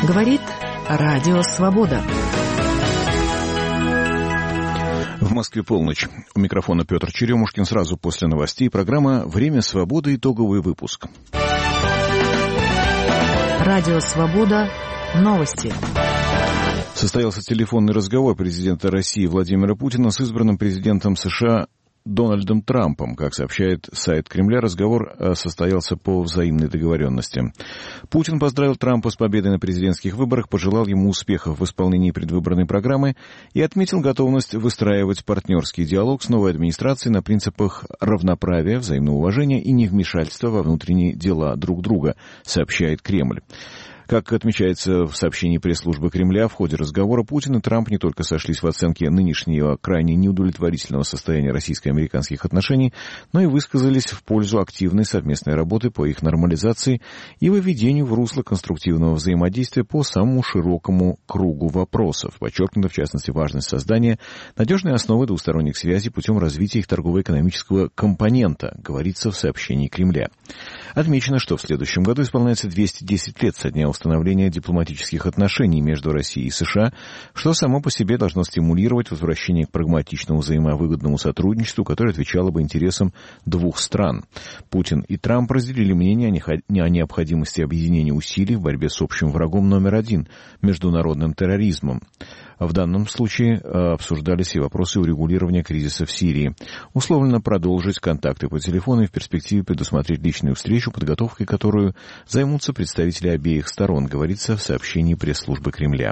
Говорит Радио Свобода. В Москве полночь. У микрофона Петр Черемушкин. Сразу после новостей программа «Время свободы». Итоговый выпуск. Радио Свобода. Новости. Состоялся телефонный разговор президента России Владимира Путина с избранным президентом США Дональдом Трампом. Как сообщает сайт Кремля, разговор состоялся по взаимной договоренности. Путин поздравил Трампа с победой на президентских выборах, пожелал ему успехов в исполнении предвыборной программы и отметил готовность выстраивать партнерский диалог с новой администрацией на принципах равноправия, взаимного уважения и невмешательства во внутренние дела друг друга, сообщает Кремль. Как отмечается в сообщении пресс-службы Кремля, в ходе разговора Путин и Трамп не только сошлись в оценке нынешнего крайне неудовлетворительного состояния российско-американских отношений, но и высказались в пользу активной совместной работы по их нормализации и выведению в русло конструктивного взаимодействия по самому широкому кругу вопросов. Подчеркнута, в частности, важность создания надежной основы двусторонних связей путем развития их торгово-экономического компонента, говорится в сообщении Кремля. Отмечено, что в следующем году исполняется 210 лет со дня установления дипломатических отношений между Россией и США, что само по себе должно стимулировать возвращение к прагматичному взаимовыгодному сотрудничеству, которое отвечало бы интересам двух стран. Путин и Трамп разделили мнение о необходимости объединения усилий в борьбе с общим врагом номер один – международным терроризмом. В данном случае обсуждались и вопросы урегулирования кризиса в Сирии. Условлено продолжить контакты по телефону и в перспективе предусмотреть личную встречу, подготовкой которую займутся представители обеих сторон, говорится в сообщении пресс-службы Кремля.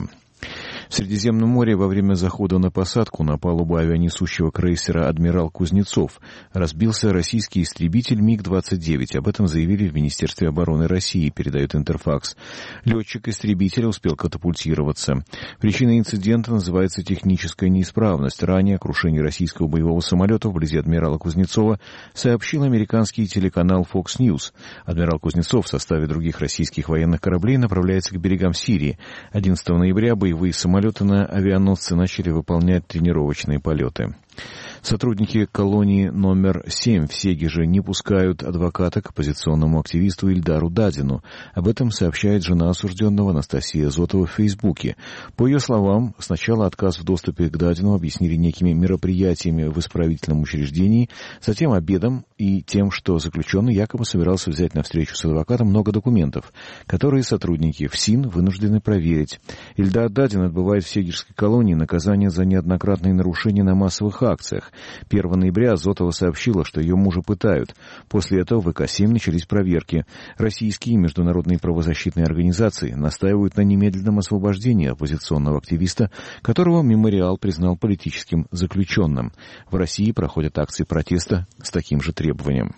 В Средиземном море во время захода на посадку на палубу авианесущего крейсера «Адмирал Кузнецов» разбился российский истребитель МиГ-29. Об этом заявили в Министерстве обороны России, передает Интерфакс. Летчик истребителя успел катапультироваться. Причиной инцидента называется техническая неисправность. Ранее о крушении российского боевого самолета вблизи «Адмирала Кузнецова» сообщил американский телеканал Fox News. «Адмирал Кузнецов» в составе других российских военных кораблей направляется к берегам Сирии. 11 ноября боевые самолеты на авианосце начали выполнять тренировочные полеты. Сотрудники колонии номер 7 в Сегеже не пускают адвоката к оппозиционному активисту Ильдару Дадину. Об этом сообщает жена осужденного Анастасия Зотова в Фейсбуке. По ее словам, сначала отказ в доступе к Дадину объяснили некими мероприятиями в исправительном учреждении, затем обедом и тем, что заключенный якобы собирался взять на встречу с адвокатом много документов, которые сотрудники ФСИН вынуждены проверить. Ильдар Дадин отбывает в Сегежской колонии наказание за неоднократные нарушения на массовых акциях. 1 ноября Зотова сообщила, что ее мужа пытают. После этого в ВК-7 начались проверки. Российские и международные правозащитные организации настаивают на немедленном освобождении оппозиционного активиста, которого «Мемориал» признал политическим заключенным. В России проходят акции протеста с таким же требованием.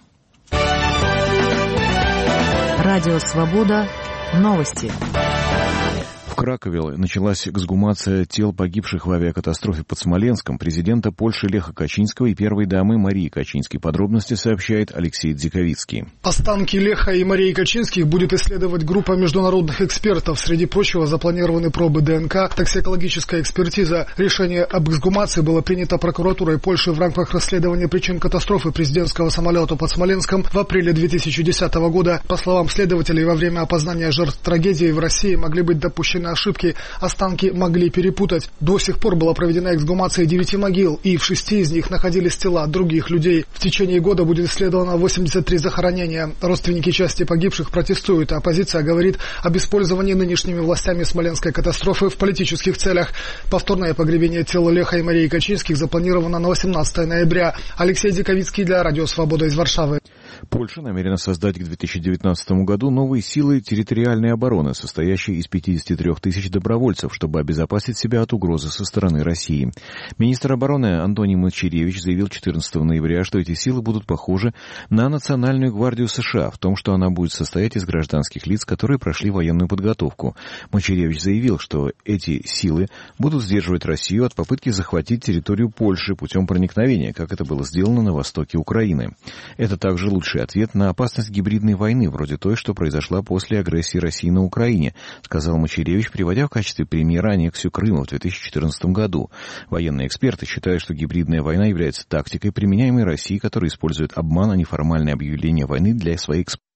Радио Свобода. Новости. В Кракове началась эксгумация тел погибших в авиакатастрофе под Смоленском президента Польши Леха Качинского и первой дамы Марии Качинской. Подробности сообщает Алексей Дзиковицкий. Останки Леха и Марии Качинских будет исследовать группа международных экспертов. Среди прочего запланированы пробы ДНК, токсикологическая экспертиза. Решение об эксгумации было принято прокуратурой Польши в рамках расследования причин катастрофы президентского самолета под Смоленском в апреле 2010 года. По словам следователей, во время опознания жертв трагедии в России могли быть допущены ошибки, останки могли перепутать. До сих пор была проведена эксгумация 9 могил, и в 6 из них находились тела других людей. В течение года будет исследовано 83 захоронения. Родственники части погибших протестуют, а оппозиция говорит об использовании нынешними властями смоленской катастрофы в политических целях. Повторное погребение тел Леха и Марии Качинских запланировано на 18 ноября. Алексей Диковицкий для Радио Свобода из Варшавы. Польша намерена создать к 2019 году новые силы территориальной обороны, состоящие из 53 тысяч добровольцев, чтобы обезопасить себя от угрозы со стороны России. Министр обороны Антоний Мочеревич заявил 14 ноября, что эти силы будут похожи на Национальную гвардию США, в том, что она будет состоять из гражданских лиц, которые прошли военную подготовку. Мочеревич заявил, что эти силы будут сдерживать Россию от попытки захватить территорию Польши путем проникновения, как это было сделано на востоке Украины. Это также лучший ответ на опасность гибридной войны, вроде той, что произошла после агрессии России на Украине, сказал Мочеревич, приводя в качестве примера аннексию Крыма в 2014 году. Военные эксперты считают, что гибридная война является тактикой, применяемой Россией, которая использует обман, а не формальное объявление войны для своей